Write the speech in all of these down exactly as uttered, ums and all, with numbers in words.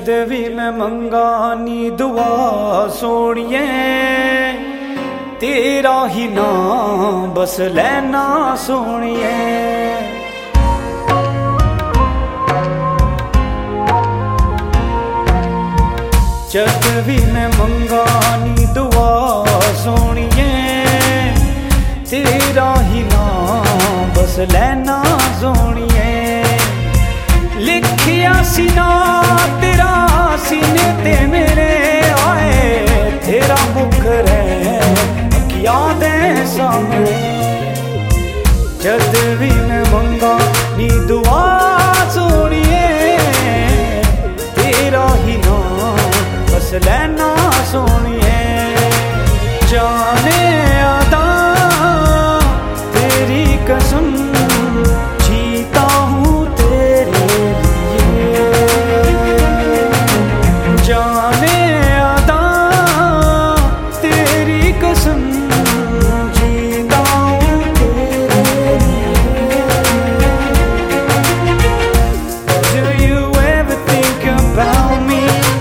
जद भी मैं मंगा नी दुआ सोनिए, तेरा ही नाम बस लेना सोनिए। जद भी मैं मंगा नी दुआ सोनिए, तेरा ही नाम बस लेना सोनिए। लिखिया सीना तेरा सीने ते मेरे आए, तेरा मुखर है यादें सामने। जद भी मैं मंगा नी दुआ सोनिए, तेरा ही नाम बस लेना सोनिए। जाने अदा तेरी कसम, जीता हूँ तेरे लिए। जाने अदा तेरी कसम, जीता हूँ तेरे लिए। Do you ever think about me?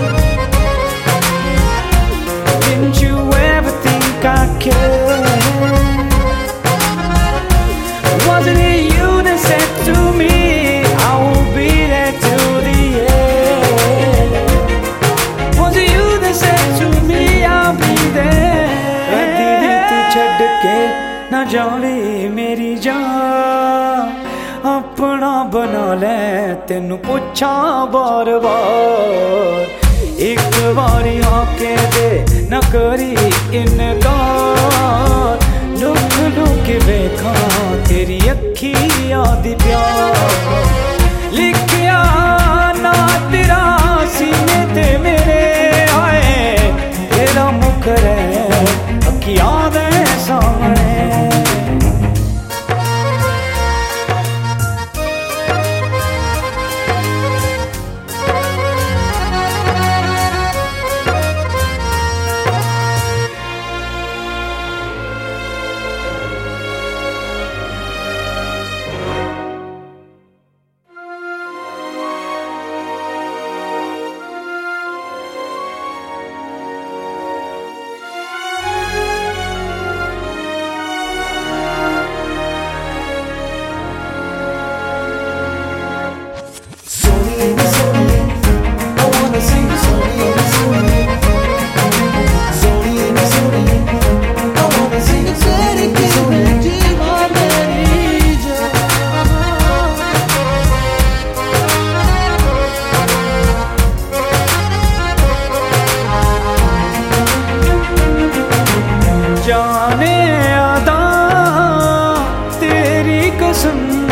Didn't you ever think I cared? Wasn't it you that said to me, I will be there till the end? Was it you that said to me, I'll be there? कदी भी तू छड़ के ना जावे मेरी जान, अपना बना ले तेनू पुछा बार बार। एक बारी आके दे न करी इनकार, लुक लुक वेखा तेरी अखियां दी प्यार। लिखिया ना तेरा सीने ते मेरे आए, तेरा मुखर है अखियां दे सामने। जाने अदा तेरी कसम,